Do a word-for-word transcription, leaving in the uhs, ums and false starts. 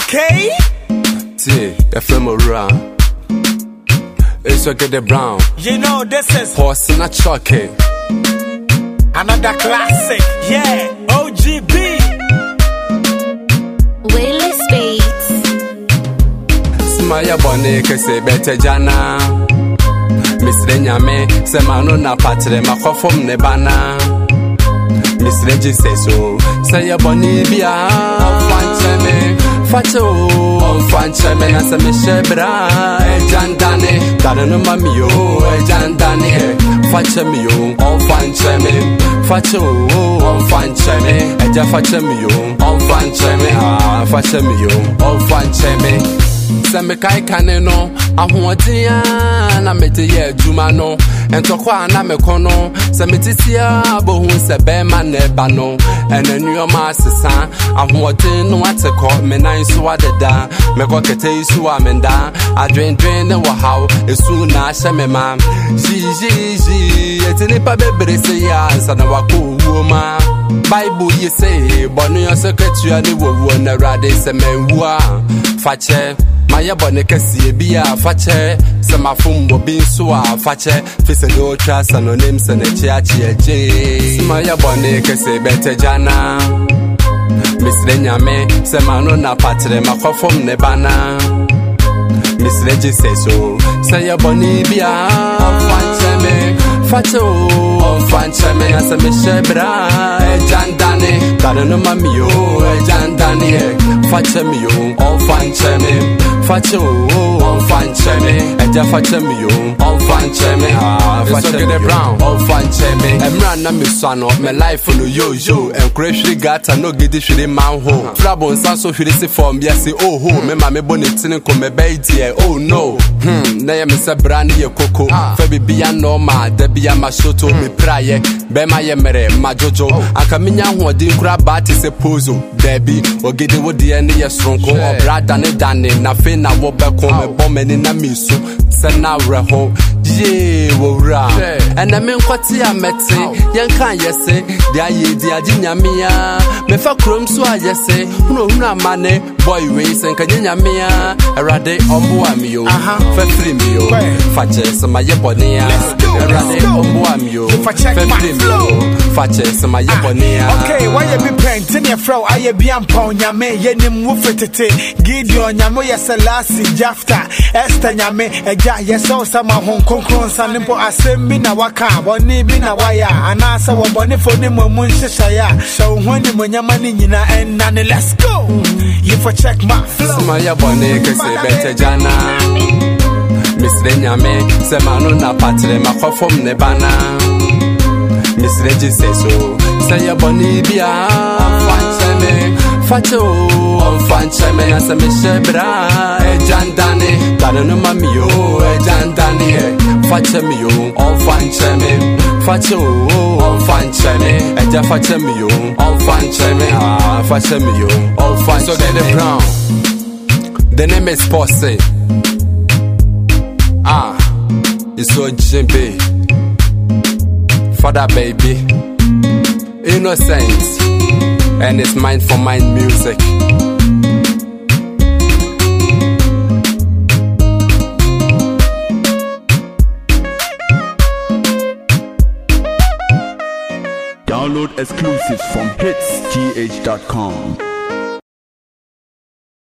Okay. T, the film around. It's okay, the brown. You know this is horse in a chucky. Another classic. Yeah, O G B. Willie Speaks. Smaya bonne que se bete jana. Miss Renyame, se manu na patre makofom ne bana. Miss Reggie say so. Say ya bonne bia. Fancheme, facho. Fancheme na se me shebra. Jandane, dane no mami yo. Jandane, facheme yo. Fancheme, facho. Fancheme, eja facheme yo. Fancheme, ah, facheme yo. Fancheme. Se me kai kane no ahoɔden na mete ye adwuma no entokwa na me kono se mete sia bohu se be ma na eba no enannuoma asesa ahoɔden no atekɔ me nan so adeda me kɔ kete isu amenda adwendwen ne wo haw esu na ahye me ma ji ji ji etini pa bebre se ya ansa na wakɔ wuo ma Bible you say bonu your secretary ni wo wo na rade se menwua fache Maya bonne kasi bia fache sama fumbo bin so a fache fise do trust anonyms and echi echi Maya bonne kasi bete jana Miss Renyame se manu na patre makofom ne bana Miss Reggie say so say ya bonne bia fache me fache o fache me asa me shebra jandane dane no mami yo jandane fache me yo on fache me Facho, on fancheme, eja facheme yo, on fancheme, ah, facheme the brown, on fancheme. Emra na mi swano, me life no yo yo, and crash gata no gidi shiri manho. Flabon sanso shiri se form yesi oh ho, me ma me bonitini ko me baiti oh no. Hmm, na ya me se brand ye koko, febi biya normal, debi ya mashoto me praye, be ma ye mere ma jojo. Aka minya ho di kura bati se pozo, debi ogidi wo di eni ye stronko, o brada ne dane na fe na wo be ko me bomb ni na misu se na reho ye wo ra and na me nkwati amete yen kan yese dia ye dia ginyamia me fa krom so ayese hunu hunu amane boy we se kan ginyamia erade ombo amio fa free me yo fa chese ma ye bonia erade ombo amio fa free me yo fa chese ma ye bonia okay why you be paint in your fro aye bi ampa nyame ye nim wo fetete Gideon nyamo yese lasi jafta Esther nyame eja yeso sama hon konkron sanimpo asembi na waka boni bi na waya anasa wo boni foni momun shishaya so honi monyama ni nyina enna let's go you for check my flow Smaya boni kese bete jana Miss Renyame se manu na patre makofom ne bana Miss Reggie say so say ya boni bia fancheme facho fancheme na se me shebra jandane dane no mami yo jandane facheme yo on fancheme facho on fancheme eja facheme yo on fancheme ah facheme yo on fancheme so get the brown the name is Posse ah it's so jimbe Father baby Innocent and it's mind for mind music Download exclusives from hits g h dot com.